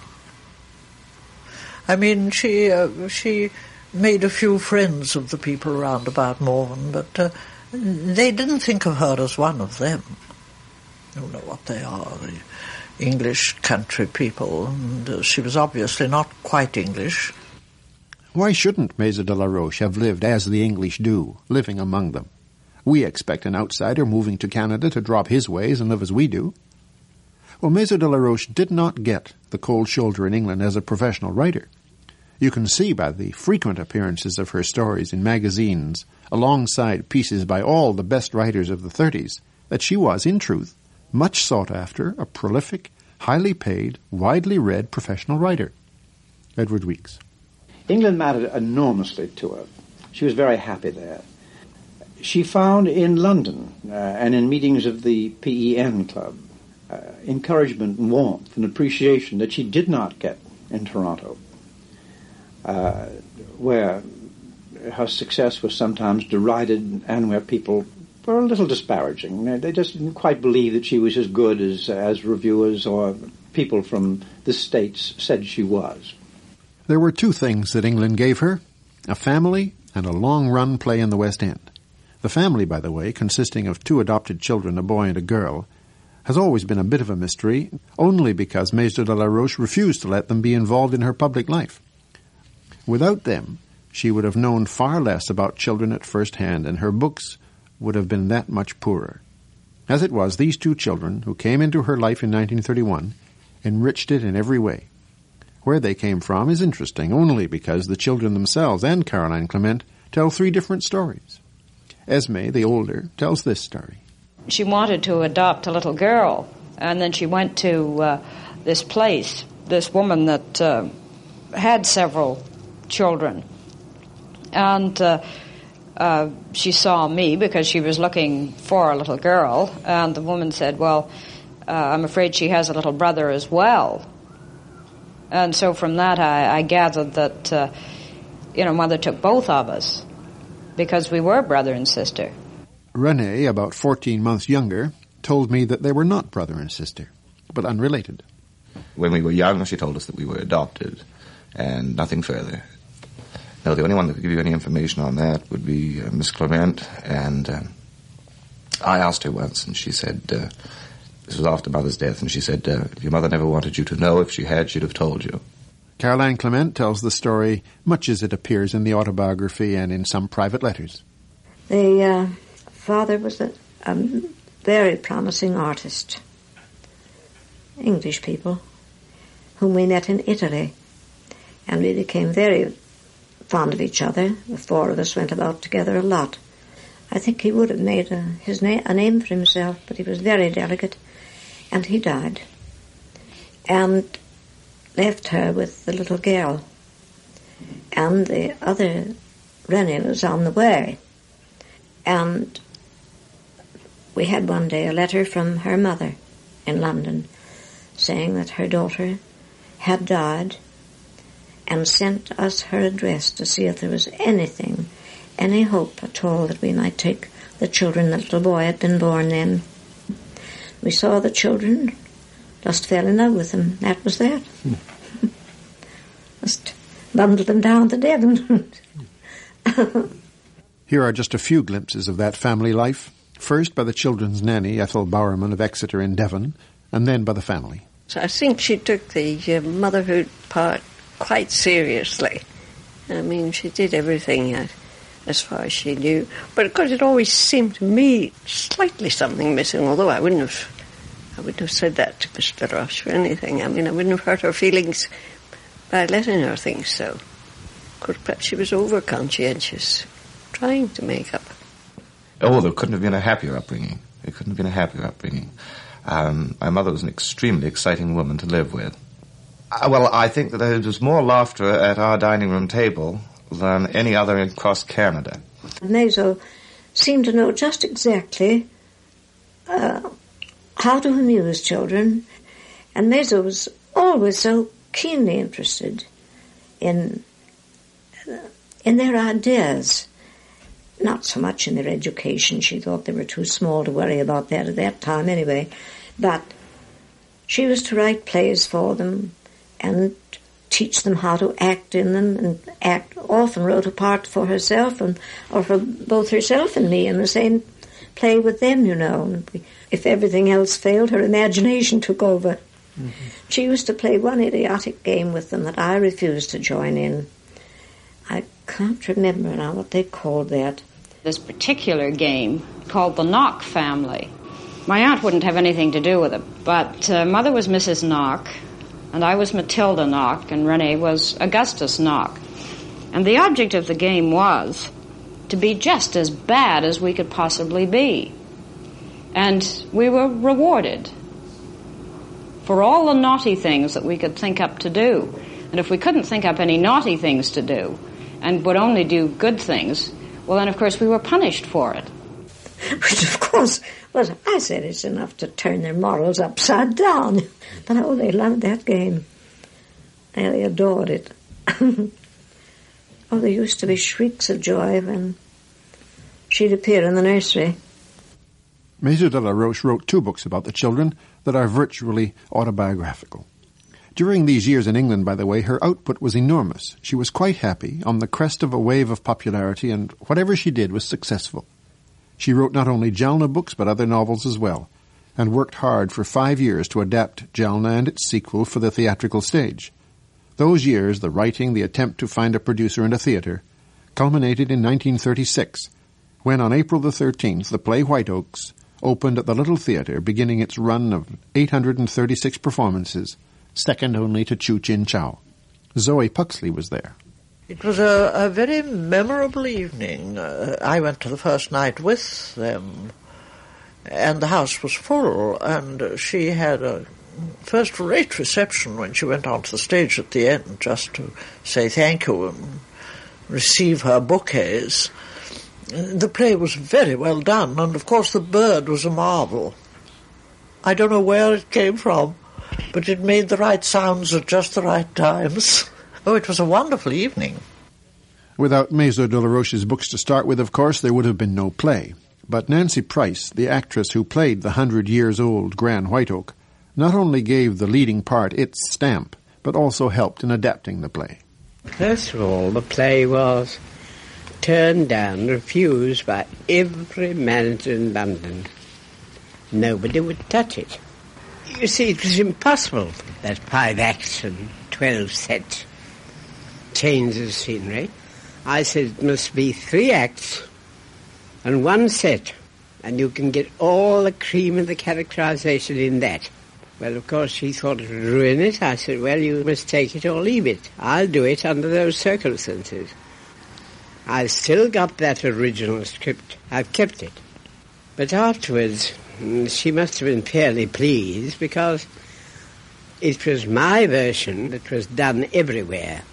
I mean, she uh, she made a few friends of the people round about Morven, but uh, they didn't think of her as one of them. You know what they are, the English country people, and uh, she was obviously not quite English. Why shouldn't Maison de la Roche have lived as the English do, living among them? We expect an outsider moving to Canada to drop his ways and live as we do. Well, Maison de la Roche did not get the cold shoulder in England as a professional writer. You can see by the frequent appearances of her stories in magazines, alongside pieces by all the best writers of the thirties, that she was, in truth, much sought after, a prolific, highly paid, widely read professional writer. Edward Weeks. England mattered enormously to her. She was very happy there. She found in London uh, and in meetings of the P E N Club uh, encouragement and warmth and appreciation that she did not get in Toronto, uh, where her success was sometimes derided and where people were a little disparaging. They just didn't quite believe that she was as good as, as reviewers or people from the States said she was. There were two things that England gave her, a family and a long-run play in the West End. The family, by the way, consisting of two adopted children, a boy and a girl, has always been a bit of a mystery, only because Maison de la Roche refused to let them be involved in her public life. Without them, she would have known far less about children at first hand, and her books would have been that much poorer. As it was, these two children, who came into her life in nineteen thirty-one, enriched it in every way. Where they came from is interesting, only because the children themselves and Caroline Clement tell three different stories. Esme, the older, tells this story. She wanted to adopt a little girl, and then she went to uh, this place, this woman that uh, had several children. And uh, uh, she saw me because she was looking for a little girl, and the woman said, well, uh, I'm afraid she has a little brother as well. And so from that I, I gathered that, uh, you know, Mother took both of us because we were brother and sister. Renee, about fourteen months younger, told me that they were not brother and sister, but unrelated. When we were young, she told us that we were adopted, and nothing further. No, the only one that could give you any information on that would be uh, Miss Clement, and uh, I asked her once, and she said, uh, this was after Mother's death, and she said, uh, if your mother never wanted you to know, if she had, she'd have told you. Caroline Clement tells the story much as it appears in the autobiography and in some private letters. The uh, father was a, a very promising artist. English people, whom we met in Italy, and we became very fond of each other. The four of us went about together a lot. I think he would have made a, his na- a name for himself, but he was very delicate, and he died, and left her with the little girl, and the other Rennie was on the way. And we had one day a letter from her mother in London saying that her daughter had died, and sent us her address to see if there was anything, any hope at all that we might take the children. The little boy had been born then. We saw the children, just fell in love with them. That was that. Hmm. Just bundled them down to Devon. Here are just a few glimpses of that family life. First by the children's nanny, Ethel Bowerman of Exeter in Devon, and then by the family. So I think she took the uh, motherhood part quite seriously. I mean, she did everything uh, as far as she knew. But of course, it always seemed to me slightly something missing, although I wouldn't have I wouldn't have said that to Mister Roche or anything. I mean, I wouldn't have hurt her feelings by letting her think so. Of course, perhaps she was over-conscientious, trying to make up. Oh, there couldn't have been a happier upbringing. There couldn't have been a happier upbringing. Um, my mother was an extremely exciting woman to live with. Uh, well, I think that there was more laughter at our dining room table than any other across Canada. Maison seemed to know just exactly uh, how to amuse children, and Maison was always so keenly interested in uh, in their ideas. Not so much in their education. She thought they were too small to worry about that at that time anyway. But she was to write plays for them and teach them how to act in them, and act often wrote a part for herself and or for both herself and me in the same play with them, you know. And if everything else failed, her imagination took over. Mm-hmm. She used to play one idiotic game with them that I refused to join in. I can't remember now what they called that. This particular game called the Knock family. My aunt wouldn't have anything to do with it, but uh, Mother was Missus Knock, and I was Matilda Knock, and Renee was Augustus Knock. And the object of the game was to be just as bad as we could possibly be. And we were rewarded for all the naughty things that we could think up to do. And if we couldn't think up any naughty things to do, and would only do good things, well, then, of course, we were punished for it. Which, of course, was, I said, it's enough to turn their morals upside down. But, oh, they loved that game. They adored it. Oh, there used to be shrieks of joy when she'd appear in the nursery. Maison de la Roche wrote two books about the children that are virtually autobiographical. During these years in England, by the way, her output was enormous. She was quite happy, on the crest of a wave of popularity, and whatever she did was successful. She wrote not only Jalna books, but other novels as well. and worked hard for five years to adapt Jelna and its sequel for the theatrical stage. Those years, the writing, the attempt to find a producer and a theatre, culminated in nineteen thirty-six, when on April the thirteenth the play White Oaks opened at the Little Theatre, beginning its run of eight hundred thirty-six performances, second only to Chu Chin Chow. Zoe Puxley was there. It was a, a very memorable evening. Uh, I went to the first night with them, and the house was full, and she had a first-rate reception when she went onto the stage at the end just to say thank you and receive her bouquets. The play was very well done, and of course the bird was a marvel. I don't know where it came from, but it made the right sounds at just the right times. Oh, it was a wonderful evening. Without Maison de la Roche's books to start with, of course, there would have been no play. But Nancy Price, the actress who played the hundred-years-old Gran White Oak, not only gave the leading part its stamp, but also helped in adapting the play. First of all, the play was turned down, refused by every manager in London. Nobody would touch it. You see, it was impossible that five acts and twelve sets changes of scenery. I said it must be three acts and one set, and you can get all the cream of the characterization in that. Well, of course, she thought it would ruin it. I said, well, you must take it or leave it. I'll do it under those circumstances. I've still got that original script. I've kept it. But afterwards, she must have been fairly pleased because it was my version that was done everywhere.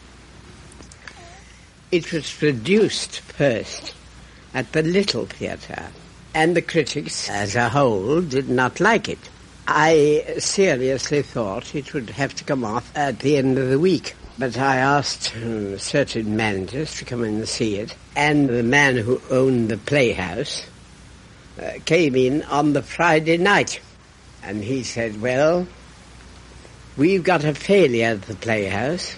It was produced first at the Little Theatre, and the critics as a whole did not like it. I seriously thought it would have to come off at the end of the week, but I asked um, certain managers to come in and see it, and the man who owned the playhouse uh, came in on the Friday night, and he said, well, we've got a failure at the playhouse.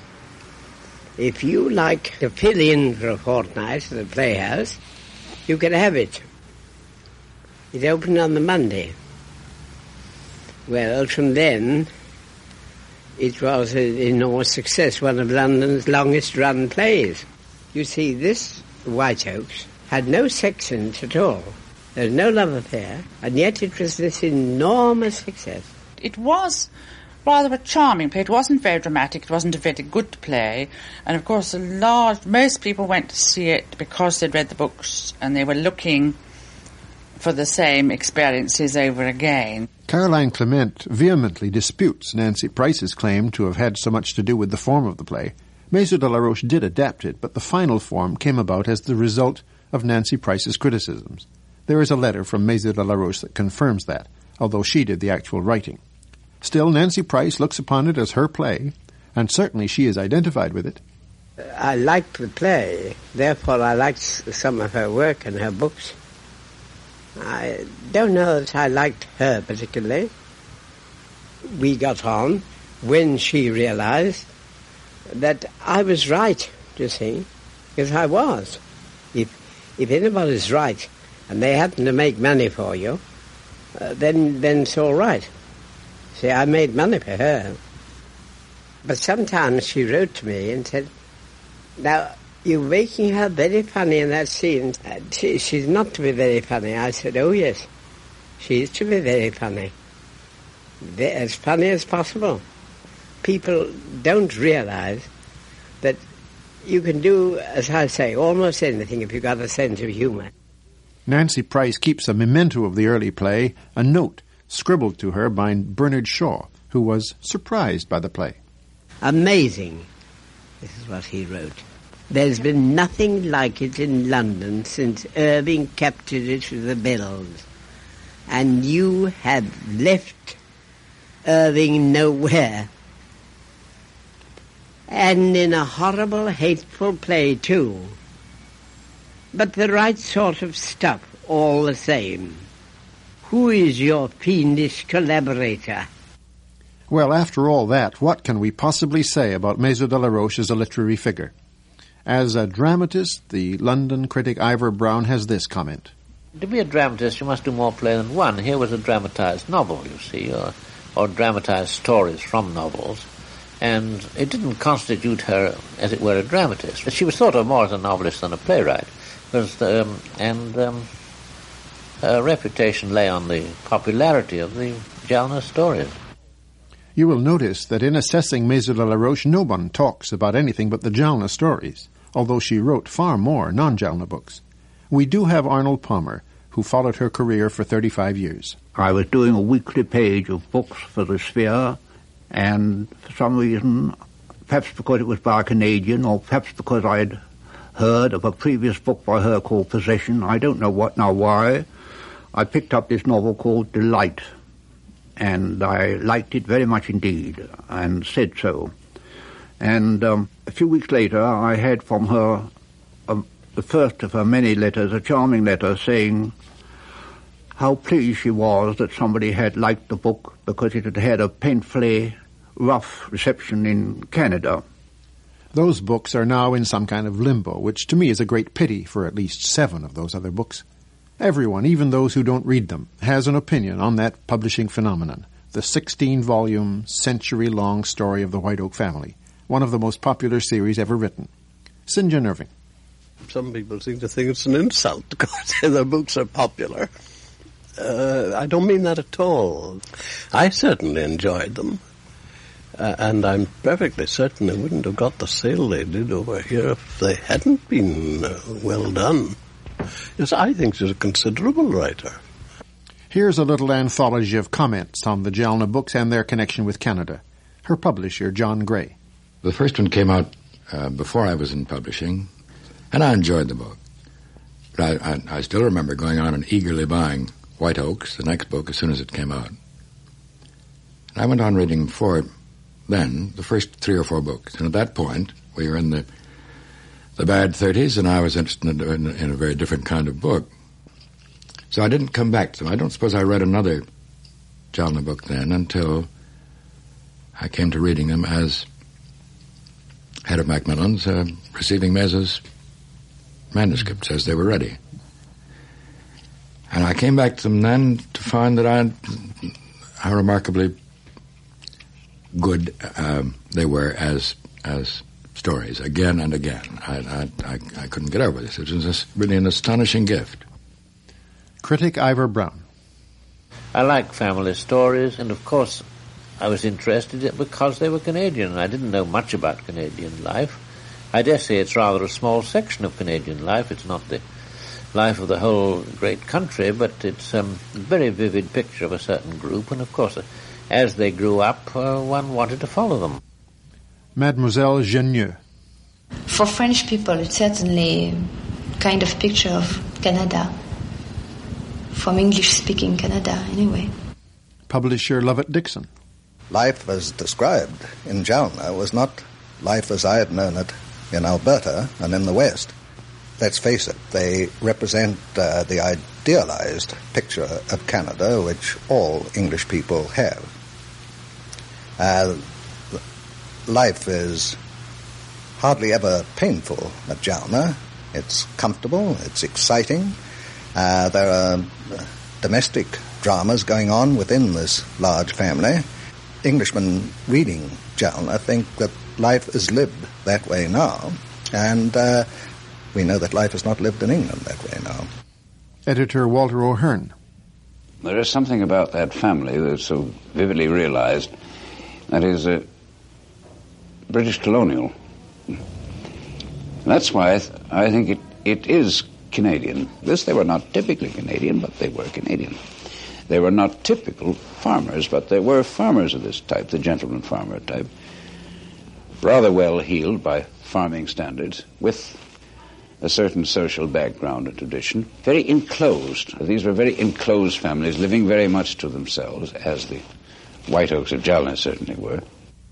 If you like to fill in for a fortnight at the playhouse, you can have it. It opened on the Monday. Well, from then, it was an enormous success, one of London's longest-run plays. You see, this White Oaks had no sex in it at all. There was no love affair, and yet it was this enormous success. It was rather a charming play. It wasn't very dramatic. It wasn't a very good play. And, of course, a large, most people went to see it because they'd read the books and they were looking for the same experiences over again. Caroline Clement vehemently disputes Nancy Price's claim to have had so much to do with the form of the play. Maison de la Roche did adapt it, but the final form came about as the result of Nancy Price's criticisms. There is a letter from Maison de la Roche that confirms that, although she did the actual writing. Still, Nancy Price looks upon it as her play, and certainly she is identified with it. I liked the play, therefore I liked some of her work and her books. I don't know that I liked her particularly. We got on when she realized that I was right, you see, because I was. If if anybody's right and they happen to make money for you, uh, then then it's all right. See, I made money for her. But sometimes she wrote to me and said, now, you're making her very funny in that scene. Uh, she, she's not to be very funny. I said, oh, yes, she is to be very funny. They're as funny as possible. People don't realize that you can do, as I say, almost anything if you've got a sense of humor. Nancy Price keeps a memento of the early play, a note scribbled to her by Bernard Shaw, who was surprised by the play. Amazing, this is what he wrote. There's been nothing like it in London since Irving captured it with the bells. And you have left Irving nowhere. And in a horrible, hateful play, too. But the right sort of stuff, all the same. Who is your fiendish collaborator? Well, after all that, what can we possibly say about Maison de la Roche as a literary figure? As a dramatist, the London critic Ivor Brown has this comment. To be a dramatist, you must do more play than one. Here was a dramatized novel, you see, or, or dramatized stories from novels, and it didn't constitute her, as it were, a dramatist. She was thought of more as a novelist than a playwright, because, um, and um, her reputation lay on the popularity of the Jalna stories. You will notice that in assessing Maison de la Roche, no one talks about anything but the Jalna stories, although she wrote far more non-Jalna books. We do have Arnold Palmer, who followed her career for thirty-five years. I was doing a weekly page of books for the Sphere, and for some reason, perhaps because it was by a Canadian, or perhaps because I'd heard of a previous book by her called Possession, I don't know what now why, I picked up this novel called Delight, and I liked it very much indeed, and said so. And um, a few weeks later, I had from her um, the first of her many letters, a charming letter saying how pleased she was that somebody had liked the book because it had had a painfully rough reception in Canada. Those books are now in some kind of limbo, which to me is a great pity for at least seven of those other books. Everyone, even those who don't read them, has an opinion on that publishing phenomenon, the sixteen-volume, century-long story of the White Oak family, one of the most popular series ever written. St. John Irving. Some people seem to think it's an insult because their books are popular. Uh, I don't mean that at all. I certainly enjoyed them. Uh, and I'm perfectly certain they wouldn't have got the sale they did over here if they hadn't been uh, well done. Yes, I think she's a considerable writer. Here's a little anthology of comments on the Jalna books and their connection with Canada. Her publisher, John Gray. The first one came out uh, before I was in publishing, and I enjoyed the book. But I, I, I still remember going on and eagerly buying White Oaks, the next book, as soon as it came out. And I went on reading for then the first three or four books. And at that point, we were in the the bad thirties, and I was interested in, in, in a very different kind of book. So I didn't come back to them. I don't suppose I read another Jalna book then until I came to reading them as head of Macmillan's, uh, receiving Maisa's manuscripts as they were ready. And I came back to them then to find that I, how remarkably good um, they were as as stories, again and again. I, I, I, I couldn't get over this. It was just really an astonishing gift. Critic Ivor Brown. I like family stories, and of course I was interested in it because they were Canadian. I didn't know much about Canadian life. I dare say it's rather a small section of Canadian life. It's not the life of the whole great country, but it's um, a very vivid picture of a certain group, and of course, uh, as they grew up, uh, one wanted to follow them. Mademoiselle Genieux. For French people, it's certainly kind of picture of Canada, from English-speaking Canada, anyway. Publisher Lovett Dixon. Life as described in Jalna was not life as I had known it in Alberta and in the West. Let's face it, they represent uh, the idealized picture of Canada which all English people have. Uh, life is hardly ever painful at Jalna. It's comfortable, it's exciting. Uh, there are domestic dramas going on within this large family. Englishmen reading Jalna think that life is lived that way now, and uh, we know that life is not lived in England that way now. Editor Walter O'Hearn. There is something about that family that's so vividly realized that is a British colonial. That's why I, th- I think it, it is Canadian. This, they were not typically Canadian, but they were Canadian. They were not typical farmers, but they were farmers of this type, the gentleman farmer type, rather well heeled by farming standards, with a certain social background and tradition, very enclosed. These were very enclosed families, living very much to themselves, as the White Oaks of Jalna certainly were.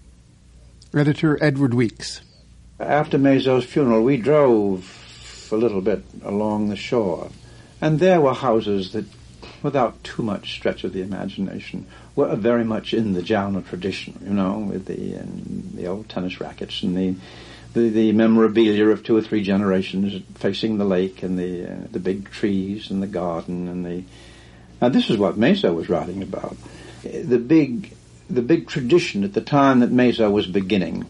Editor Edward Weeks. After Maiso's funeral, we drove a little bit along the shore, and there were houses that, without too much stretch of the imagination, were very much in the Jalna tradition, you know, with the, and the old tennis rackets and the the, the memorabilia of two or three generations facing the lake and the uh, the big trees and the garden and the. Now this is what Mezo was writing about. The big the big tradition at the time that Mezo was beginning.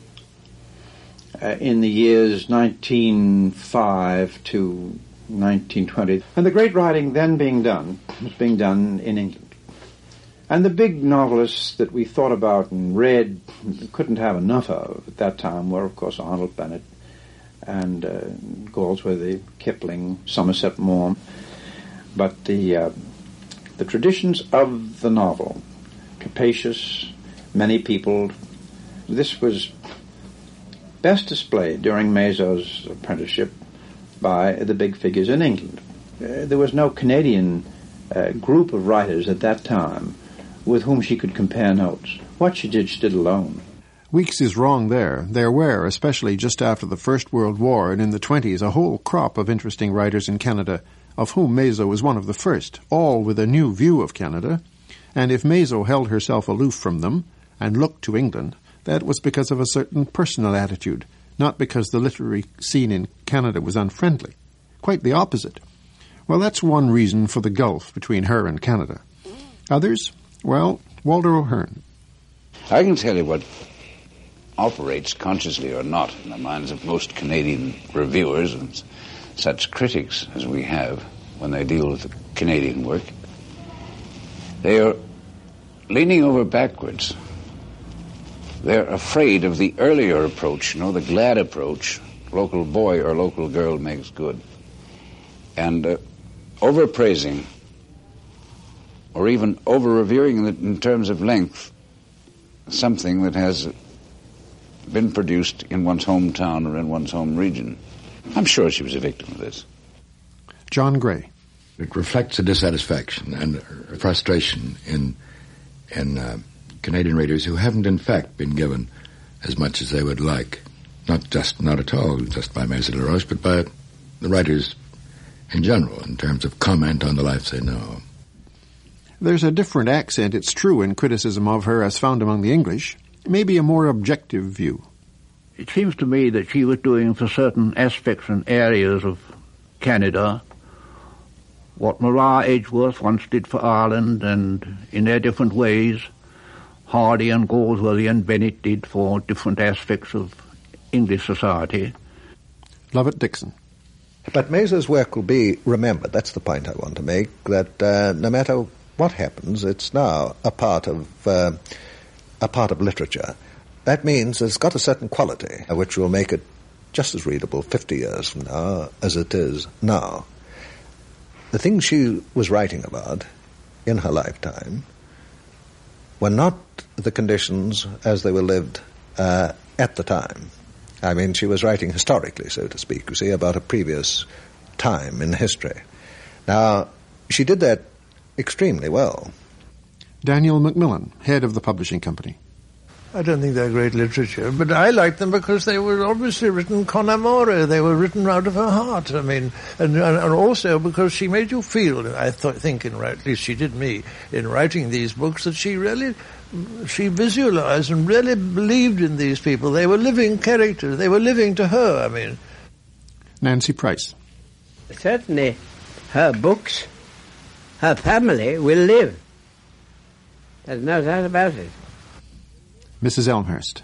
Uh, in the years nineteen oh five to nineteen twenty, and the great writing then being done was being done in England. And the big novelists that we thought about and read, couldn't have enough of at that time, were, of course, Arnold Bennett and uh, Galsworthy, Kipling, Somerset Maugham. But the uh, the traditions of the novel, capacious, many-peopled, this was best displayed during Mezo's apprenticeship by the big figures in England. Uh, there was no Canadian uh, group of writers at that time with whom she could compare notes. What she did, she did alone. Weeks is wrong there. There were, especially just after the First World War and in the twenties, a whole crop of interesting writers in Canada, of whom Mezo was one of the first, all with a new view of Canada. And if Mezo held herself aloof from them and looked to England, that was because of a certain personal attitude, not because the literary scene in Canada was unfriendly. Quite the opposite. Well, that's one reason for the gulf between her and Canada. Others? Well, Walter O'Hearn. I can tell you what operates, consciously or not, in the minds of most Canadian reviewers and such critics as we have when they deal with the Canadian work. They are leaning over backwards. They're afraid of the earlier approach, you know, the glad approach, local boy or local girl makes good. And uh, overpraising or even over-revering in terms of length something that has been produced in one's hometown or in one's home region. I'm sure she was a victim of this. John Gray. It reflects a dissatisfaction and a frustration in in uh, Canadian readers who haven't, in fact, been given as much as they would like. Not just, not at all, just by Maisy LaRoche, but by the writers in general, in terms of comment on the life they know. There's a different accent, it's true, in criticism of her as found among the English, maybe a more objective view. It seems to me that she was doing for certain aspects and areas of Canada what Maria Edgeworth once did for Ireland, and in their different ways, Hardy and Galsworthy and Bennett did for different aspects of English society. Lovett Dixon. But Mezo's work will be remembered. That's the point I want to make, that uh, no matter what happens, it's now a part of uh, a part of literature. That means it's got a certain quality which will make it just as readable fifty years from now as it is now. The things she was writing about in her lifetime were not the conditions as they were lived uh, at the time. I mean, she was writing historically, so to speak, you see, about a previous time in history. Now, she did that extremely well. Daniel Macmillan, head of the publishing company. I don't think they're great literature, but I like them because they were obviously written con amore. They were written out of her heart. I mean, and, and, and also because she made you feel, I th- think, in, at least she did me, in writing these books, that she really, she visualized and really believed in these people. They were living characters. They were living to her, I mean. Nancy Price. Certainly, her books, her family will live. There's no doubt about it. Missus Elmhurst.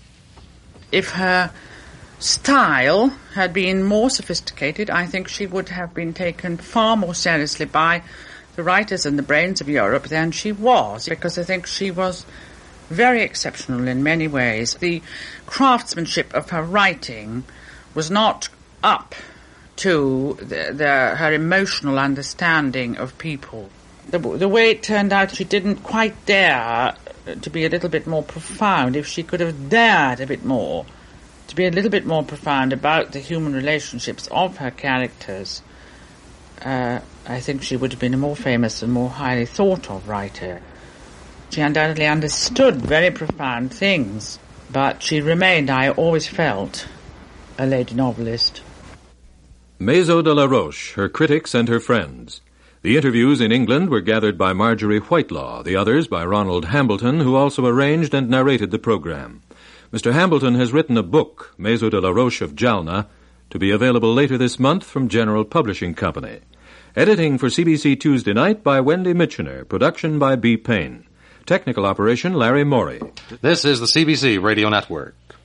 If her style had been more sophisticated, I think she would have been taken far more seriously by the writers and the brains of Europe than she was, because I think she was very exceptional in many ways. The craftsmanship of her writing was not up to the, the, her emotional understanding of people. The, the way it turned out, she didn't quite dare to be a little bit more profound. If she could have dared a bit more to be a little bit more profound about the human relationships of her characters, uh, I think she would have been a more famous and more highly thought of writer. She undoubtedly understood very profound things, but she remained, I always felt, a lady novelist. Mezo de la Roche, her critics and her friends. The interviews in England were gathered by Marjorie Whitelaw, the others by Ronald Hambleton, who also arranged and narrated the program. Mister Hambleton has written a book, Maison de la Roche of Jalna, to be available later this month from General Publishing Company. Editing for C B C Tuesday Night by Wendy Mitchener. Production by B. Payne. Technical operation, Larry Morey. This is the C B C Radio Network.